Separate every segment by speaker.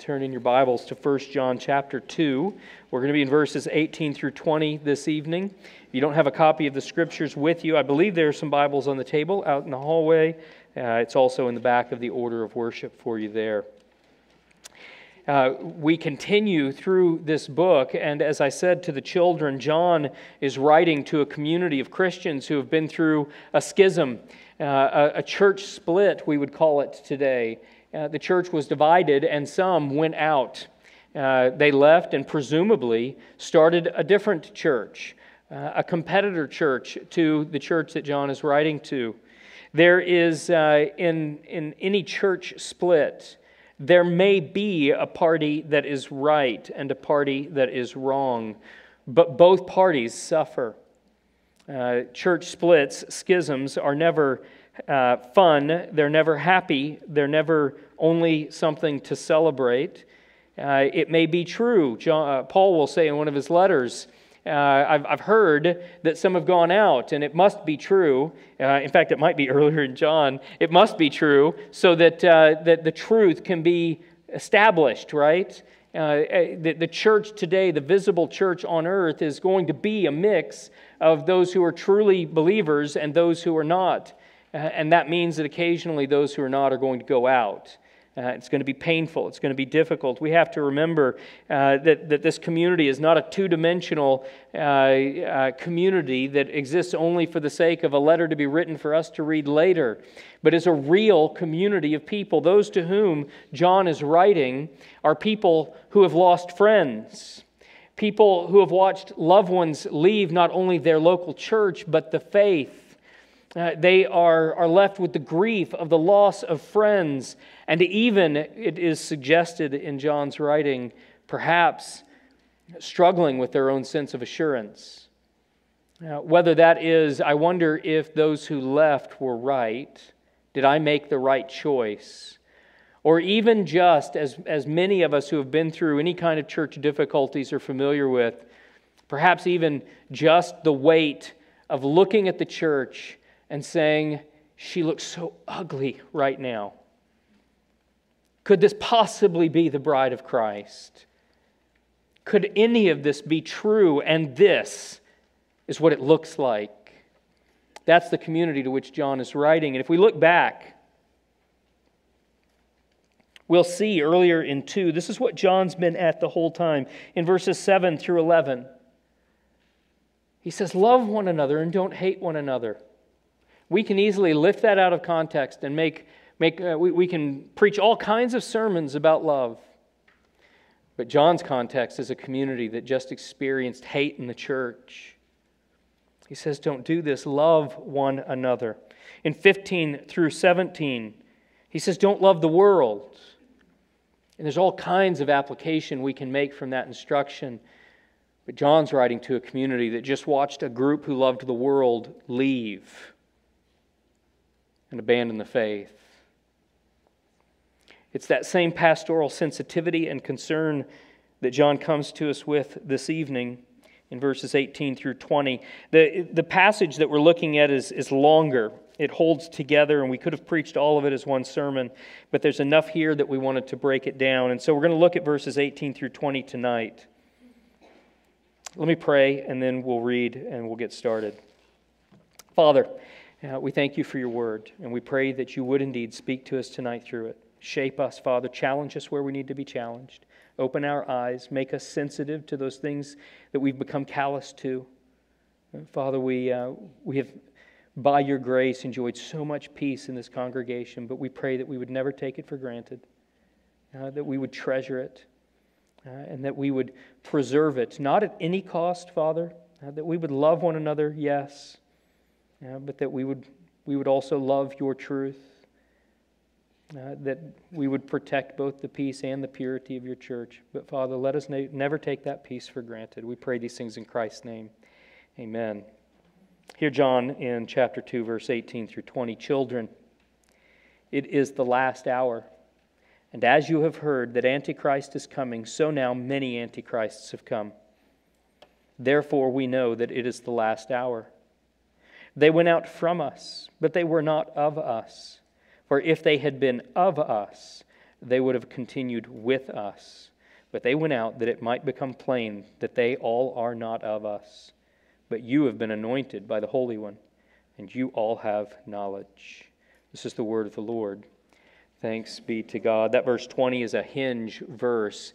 Speaker 1: turn in your Bibles to 1 John chapter 2. We're going to be in verses 18 through 20 this evening. If you don't have a copy of the Scriptures with you, I believe there are some Bibles on the table out in the hallway. It's also in the back of the order of worship for you there. We continue through this book, and as I said to the children, John is writing to a community of Christians who have been through a schism, a church split, we would call it today. The church was divided, and some went out. They left and presumably started a different church, a competitor church to the church that John is writing to. There is, in any church split, there may be a party that is right and a party that is wrong, but both parties suffer. Church splits, schisms, are never fun, they're never happy, they're never only something to celebrate. It may be true. Paul will say in one of his letters, I've heard that some have gone out, and it must be true. In fact, it might be earlier in John. It must be true so that the truth can be established, right? The church today, the visible church on earth, is going to be a mix of those who are truly believers and those who are not. And that means that occasionally those who are not are going to go out. It's going to be painful. It's going to be difficult. We have to remember that this community is not a two-dimensional community that exists only for the sake of a letter to be written for us to read later, but is a real community of people. Those to whom John is writing are people who have lost friends, people who have watched loved ones leave not only their local church, but the faith. They are left with the grief of the loss of friends, and even, it is suggested in John's writing, perhaps struggling with their own sense of assurance. Whether that is, I wonder if those who left were right. Did I make the right choice? Or even just, as many of us who have been through any kind of church difficulties are familiar with, perhaps even just the weight of looking at the church and saying, she looks so ugly right now. Could this possibly be the bride of Christ? Could any of this be true? And this is what it looks like. That's the community to which John is writing. And if we look back, we'll see earlier in 2, this is what John's been at the whole time. In verses 7 through 11, he says, love one another and don't hate one another. We can easily lift that out of context and we can preach all kinds of sermons about love. But John's context is a community that just experienced hate in the church. He says, don't do this. Love one another. In 15 through 17, he says, don't love the world. And there's all kinds of application we can make from that instruction. But John's writing to a community that just watched a group who loved the world leave and abandon the faith. It's that same pastoral sensitivity and concern that John comes to us with this evening in verses 18 through 20. The passage that we're looking at is longer. It holds together, and we could have preached all of it as one sermon, but there's enough here that we wanted to break it down. And so we're going to look at verses 18 through 20 tonight. Let me pray, and then we'll read and we'll get started. Father, we thank you for your word, and we pray that you would indeed speak to us tonight through it. Shape us, Father. Challenge us where we need to be challenged. Open our eyes. Make us sensitive to those things that we've become callous to. Father, we have, by your grace, enjoyed so much peace in this congregation, but we pray that we would never take it for granted, that we would treasure it, and that we would preserve it, not at any cost, Father, that we would love one another, yes, but that we would also love your truth, that we would protect both the peace and the purity of your church. But Father, let us never take that peace for granted. We pray these things in Christ's name. Amen. Here John in chapter 2, verse 18 through 20. Children, it is the last hour. And as you have heard that Antichrist is coming, so now many Antichrists have come. Therefore we know that it is the last hour. They went out from us, but they were not of us. For if they had been of us, they would have continued with us. But they went out that it might become plain that they all are not of us. But you have been anointed by the Holy One, and you all have knowledge." This is the word of the Lord. Thanks be to God. That verse 20 is a hinge verse.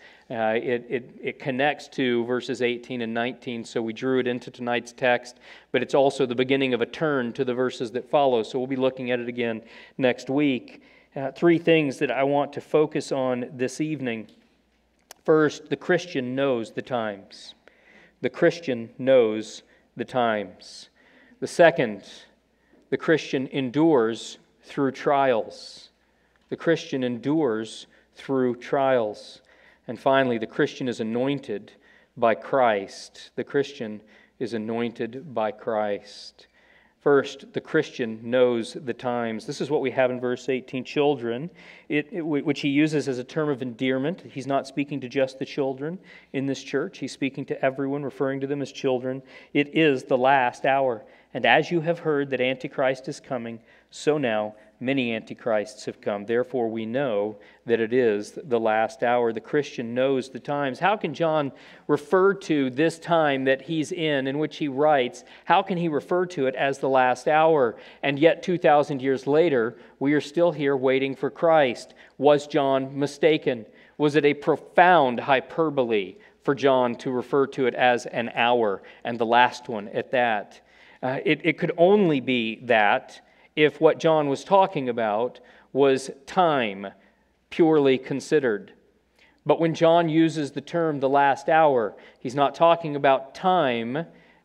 Speaker 1: It connects to verses 18 and 19, so we drew it into tonight's text, but it's also the beginning of a turn to the verses that follow, so we'll be looking at it again next week. Three things that I want to focus on this evening. First, the Christian knows the times. The Christian knows the times. The second, the Christian endures through trials. The Christian endures through trials. And finally, the Christian is anointed by Christ. The Christian is anointed by Christ. First, the Christian knows the times. This is what we have in verse 18. Children, which he uses as a term of endearment. He's not speaking to just the children in this church. He's speaking to everyone, referring to them as children. It is the last hour. And as you have heard that Antichrist is coming, so now many antichrists have come. Therefore, we know that it is the last hour. The Christian knows the times. How can John refer to this time that he's in which he writes? How can he refer to it as the last hour? And yet, 2,000 years later, we are still here waiting for Christ. Was John mistaken? Was it a profound hyperbole for John to refer to it as an hour, and the last one at that? It could only be that if what John was talking about was time, purely considered. But when John uses the term the last hour, he's not talking about time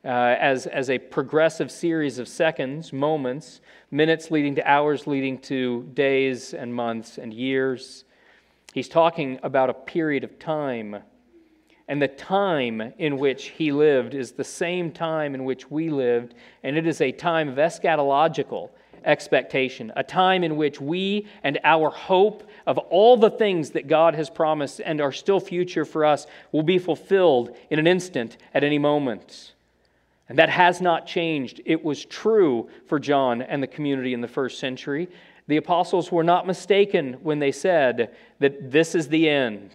Speaker 1: as a progressive series of seconds, moments, minutes leading to hours, leading to days and months and years. He's talking about a period of time. And the time in which he lived is the same time in which we lived, and it is a time of eschatological expectation, a time in which we and our hope of all the things that God has promised and are still future for us will be fulfilled in an instant at any moment. And that has not changed. It was true for John and the community in the first century. The apostles were not mistaken when they said that this is the end.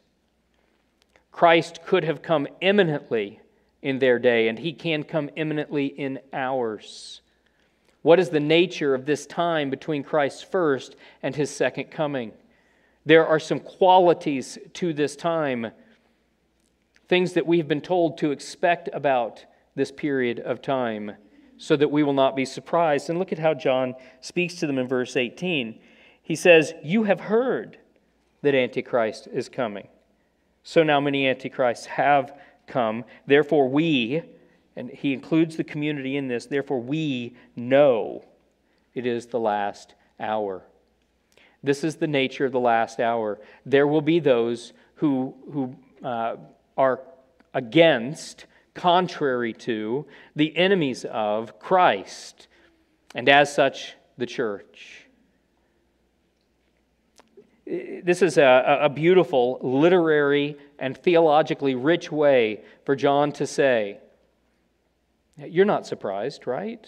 Speaker 1: Christ could have come imminently in their day, and he can come imminently in ours. What is the nature of this time between Christ's first and his second coming? There are some qualities to this time, things that we've been told to expect about this period of time, so that we will not be surprised. And look at how John speaks to them in verse 18. He says, "You have heard that Antichrist is coming. So now many antichrists have come. Therefore we," and he includes the community in this, "therefore we know it is the last hour." This is the nature of the last hour. There will be those who are against, contrary to, the enemies of Christ, and as such, the church. This is a beautiful, literary, and theologically rich way for John to say, you're not surprised, right?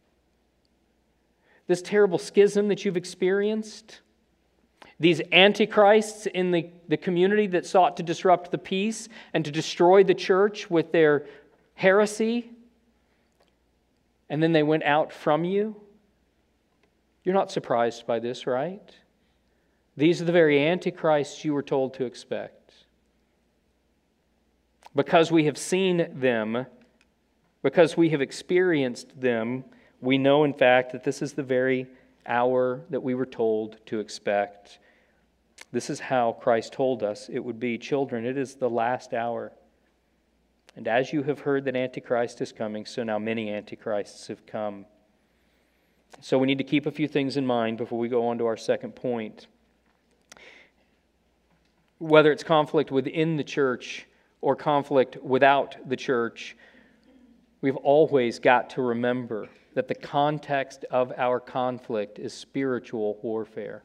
Speaker 1: This terrible schism that you've experienced, these antichrists in the community that sought to disrupt the peace and to destroy the church with their heresy, and then they went out from you. You're not surprised by this, right? These are the very antichrists you were told to expect. Because we have seen them, because we have experienced them, we know in fact that this is the very hour that we were told to expect. This is how Christ told us it would be. Children, it is the last hour. And as you have heard that Antichrist is coming, so now many antichrists have come. So we need to keep a few things in mind before we go on to our second point. Whether it's conflict within the church or conflict without the church, we've always got to remember that the context of our conflict is spiritual warfare.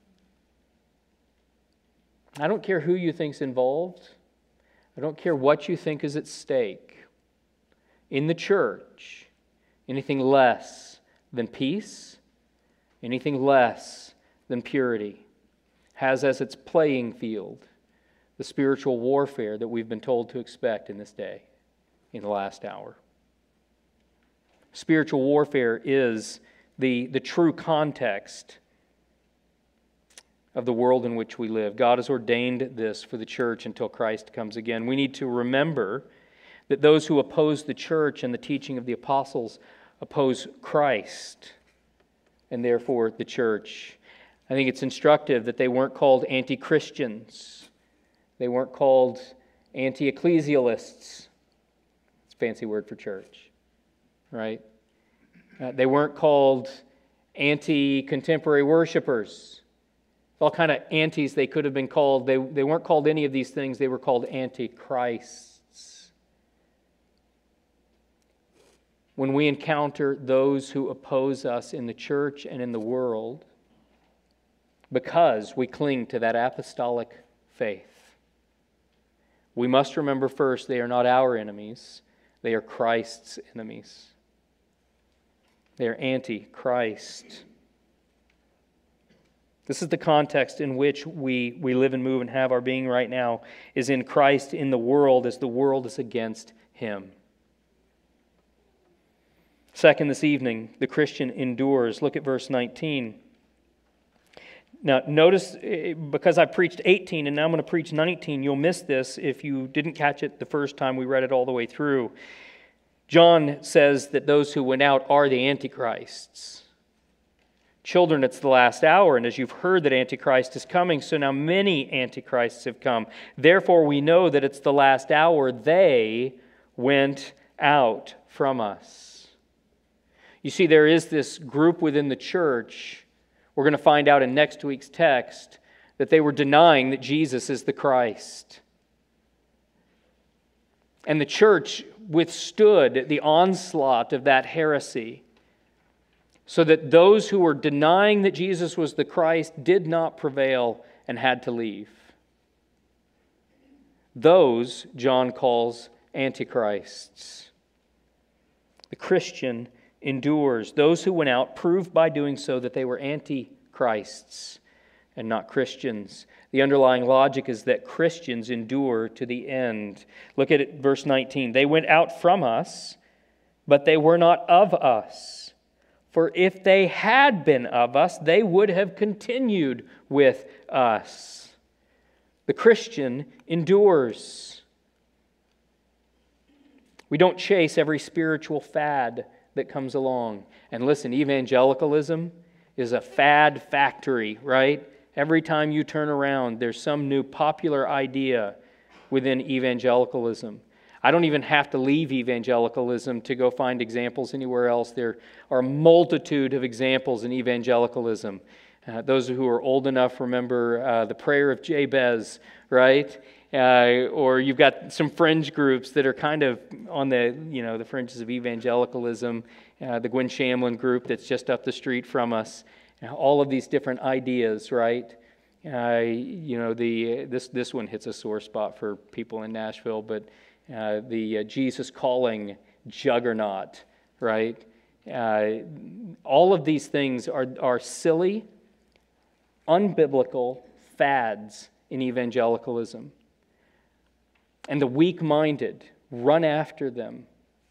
Speaker 1: I don't care who you think's involved. I don't care what you think is at stake. In the church, anything less than peace, anything less than purity, has as its playing field the spiritual warfare that we've been told to expect in this day, in the last hour. Spiritual warfare is the true context of the world in which we live. God has ordained this for the church until Christ comes again. We need to remember that those who oppose the church and the teaching of the apostles oppose Christ and therefore the church. I think it's instructive that they weren't called anti-Christians. They weren't called anti-ecclesialists. It's a fancy word for church, right? They weren't called anti-contemporary worshipers. All kind of antis they could have been called. They weren't called any of these things. They were called antichrists. When we encounter those who oppose us in the church and in the world, because we cling to that apostolic faith, we must remember first, they are not our enemies. They are Christ's enemies. They are anti-Christ. This is the context in which we live and move and have our being right now, is in Christ in the world as the world is against Him. Second, this evening, the Christian endures. Look at verse 19. Now, notice, because I preached 18 and now I'm going to preach 19, you'll miss this if you didn't catch it the first time we read it all the way through. John says that those who went out are the antichrists. Children, it's the last hour, and as you've heard that Antichrist is coming, so now many antichrists have come. Therefore, we know that it's the last hour. They went out from us. You see, there is this group within the church. We're going to find out in next week's text that they were denying that Jesus is the Christ. And the church withstood the onslaught of that heresy, so that those who were denying that Jesus was the Christ did not prevail and had to leave. Those John calls antichrists. The Christian endures. Those who went out proved by doing so that they were antichrists and not Christians. The underlying logic is that Christians endure to the end. Look at it, verse 19. They went out from us, but they were not of us. For if they had been of us, they would have continued with us. The Christian endures. We don't chase every spiritual fad that comes along. And listen, evangelicalism is a fad factory, right? Every time you turn around, there's some new popular idea within evangelicalism. I don't even have to leave evangelicalism to go find examples anywhere else. There are a multitude of examples in evangelicalism. Those who are old enough remember the prayer of Jabez, right? Or you've got some fringe groups that are kind of on the fringes of evangelicalism. The Gwen Shamlin group that's just up the street from us. All of these different ideas, right? This one hits a sore spot for people in Nashville, but the Jesus calling juggernaut, right? All of these things are silly, unbiblical fads in evangelicalism. And the weak-minded run after them.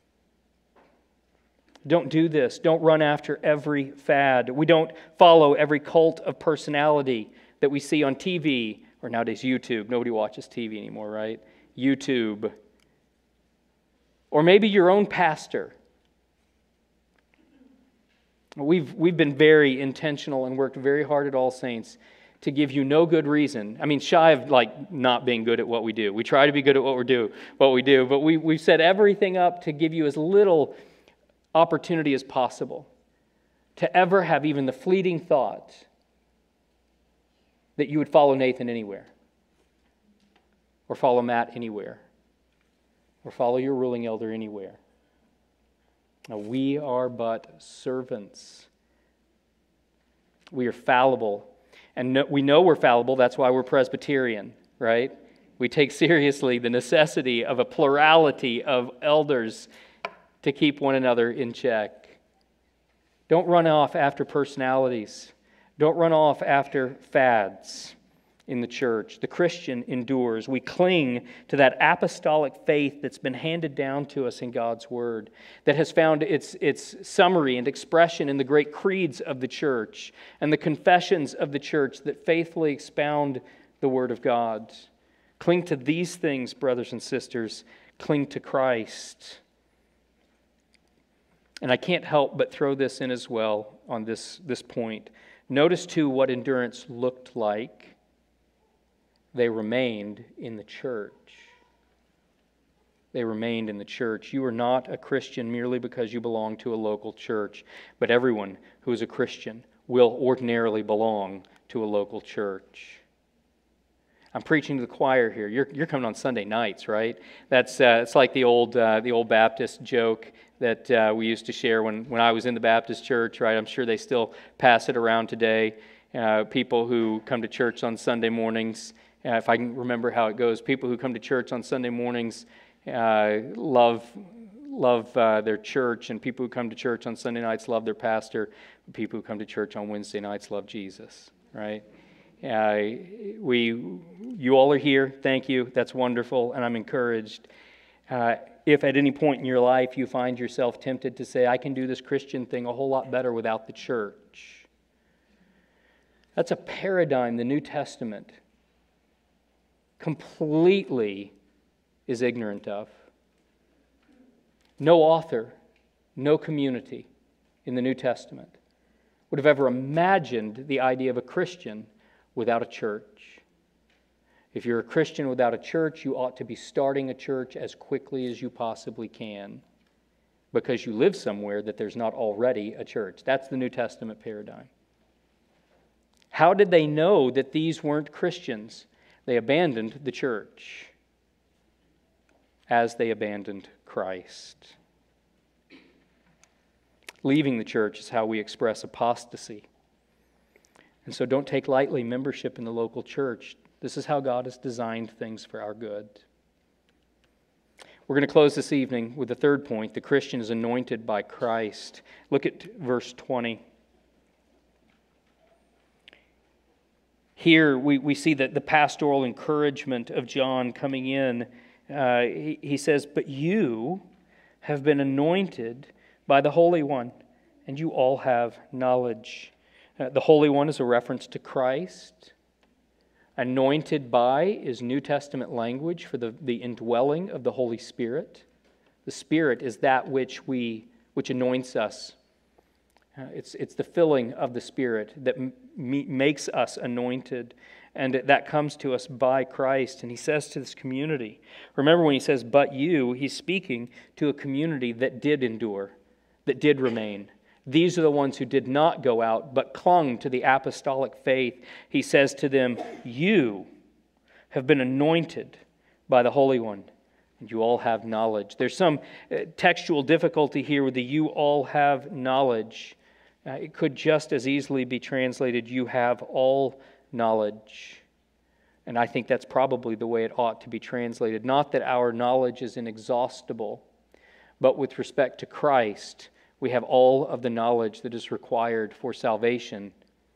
Speaker 1: Don't do this. Don't run after every fad. We don't follow every cult of personality that we see on TV, or nowadays YouTube. Nobody watches TV anymore, right? YouTube. Or maybe your own pastor. We've been very intentional and worked very hard at All Saints to give you no good reason. I mean, shy of not being good at what we do. We try to be good at what we do, but we've set everything up to give you as little opportunity as possible to ever have even the fleeting thought that you would follow Nathan anywhere, or follow Matt anywhere, or follow your ruling elder anywhere. Now, we are but servants. We are fallible. And we know we're fallible, that's why we're Presbyterian, right? We take seriously the necessity of a plurality of elders to keep one another in check. Don't run off after personalities. Don't run off after fads. in the church. The Christian endures. We cling to that apostolic faith that's been handed down to us in God's Word, that has found its summary and expression in the great creeds of the church and the confessions of the church that faithfully expound the Word of God. Cling to these things, brothers and sisters. Cling to Christ. And I can't help but throw this in as well on this point. Notice, too, what endurance looked like. They remained in the church. They remained in the church. You are not a Christian merely because you belong to a local church, but everyone who is a Christian will ordinarily belong to a local church. I'm preaching to the choir here. You're coming on Sunday nights, right? That's it's like the old Baptist joke that we used to share when I was in the Baptist church, right? I'm sure they still pass it around today. People who come to church on Sunday mornings, if I can remember how it goes, people who come to church on Sunday mornings love their church, and people who come to church on Sunday nights love their pastor. People who come to church on Wednesday nights love Jesus, right? You all are here. Thank you. That's wonderful, and I'm encouraged. If at any point in your life you find yourself tempted to say, I can do this Christian thing a whole lot better without the church, that's a paradigm the New Testament completely is ignorant of. No author, no community in the New Testament would have ever imagined the idea of a Christian without a church. If you're a Christian without a church, you ought to be starting a church as quickly as you possibly can, because you live somewhere that there's not already a church. That's the New Testament paradigm. How did they know that these weren't Christians? They abandoned the church as they abandoned Christ. Leaving the church is how we express apostasy. And so don't take lightly membership in the local church. This is how God has designed things for our good. We're going to close this evening with the third point. The Christian is anointed by Christ. Look at verse 20. Here we see that the pastoral encouragement of John coming in. He says, but you have been anointed by the Holy One, and you all have knowledge. The Holy One is a reference to Christ. Anointed by is New Testament language for the indwelling of the Holy Spirit. The Spirit is that which anoints us. It's the filling of the Spirit that makes us anointed, and that comes to us by Christ. And he says to this community, remember when he says, but you, he's speaking to a community that did endure, that did remain. These are the ones who did not go out, but clung to the apostolic faith. He says to them, you have been anointed by the Holy One, and you all have knowledge. There's some textual difficulty here with the you all have knowledge. It could just as easily be translated, you have all knowledge. And I think that's probably the way it ought to be translated. Not that our knowledge is inexhaustible, but with respect to Christ, we have all of the knowledge that is required for salvation.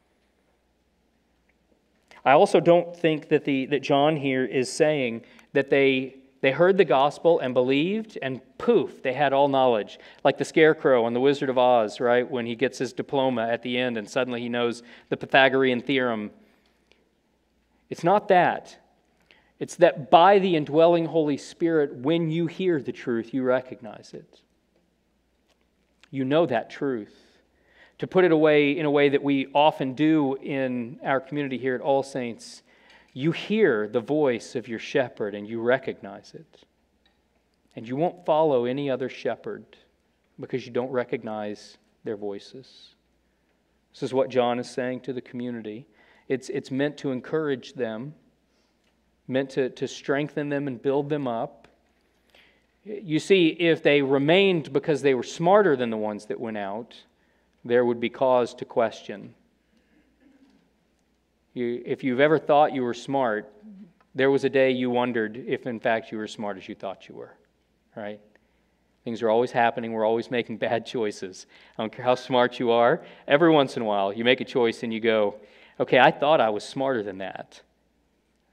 Speaker 1: I also don't think that John here is saying that they heard the gospel and believed, and poof, they had all knowledge. Like the scarecrow on The Wizard of Oz, right? When he gets his diploma at the end and suddenly he knows the Pythagorean theorem. It's not that. It's that by the indwelling Holy Spirit, when you hear the truth, you recognize it. You know that truth. To put it away in a way that we often do in our community here at All Saints, you hear the voice of your shepherd and you recognize it. And you won't follow any other shepherd because you don't recognize their voices. This is what John is saying to the community. It's meant to encourage them, meant to strengthen them and build them up. You see, if they remained because they were smarter than the ones that went out, there would be cause to question. If you've ever thought you were smart, there was a day you wondered if in fact you were as smart as you thought you were, right? Things are always happening. We're always making bad choices. I don't care how smart you are. Every once in a while, you make a choice and you go, okay, I thought I was smarter than that.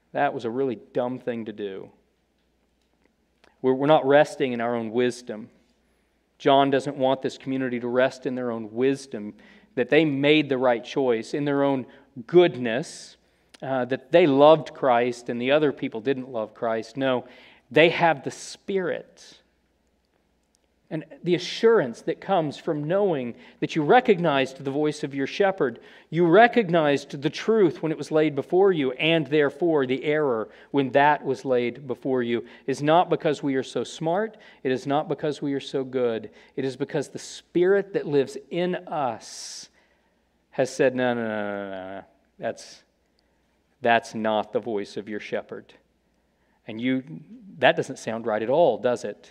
Speaker 1: That was a really dumb thing to do. We're not resting in our own wisdom. John doesn't want this community to rest in their own wisdom, that they made the right choice, in their own goodness, that they loved Christ and the other people didn't love Christ. No, they have the Spirit. And the assurance that comes from knowing that you recognized the voice of your shepherd. You recognized the truth when it was laid before you, and therefore the error when that was laid before you, is not because we are so smart. It is not because we are so good. It is because the Spirit that lives in us has said, no. That's not the voice of your shepherd. And that doesn't sound right at all, does it?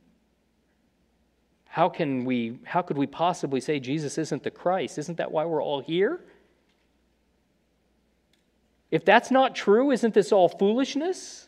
Speaker 1: How could we possibly say Jesus isn't the Christ? Isn't that why we're all here? If that's not true, isn't this all foolishness?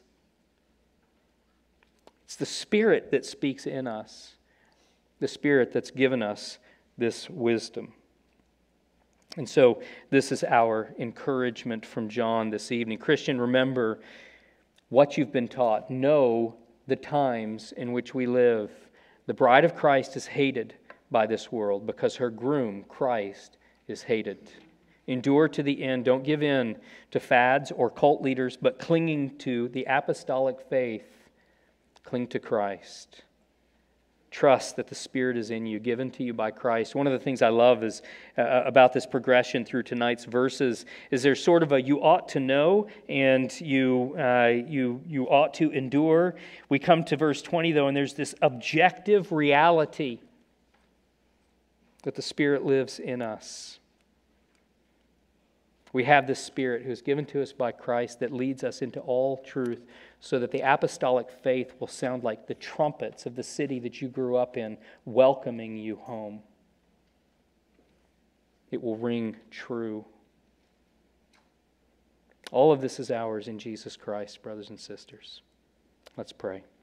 Speaker 1: It's the Spirit that speaks in us, the Spirit that's given us this wisdom. And so this is our encouragement from John this evening. Christian, remember what you've been taught. Know the times in which we live. The bride of Christ is hated by this world because her groom, Christ, is hated. Endure to the end. Don't give in to fads or cult leaders, but clinging to the apostolic faith, cling to Christ. Trust that the Spirit is in you, given to you by Christ. One of the things I love is about this progression through tonight's verses is there's sort of a you ought to know and you ought to endure. We come to verse 20 though, and there's this objective reality that the Spirit lives in us. We have this Spirit who is given to us by Christ that leads us into all truth, so that the apostolic faith will sound like the trumpets of the city that you grew up in, welcoming you home. It will ring true. All of this is ours in Jesus Christ, brothers and sisters. Let's pray.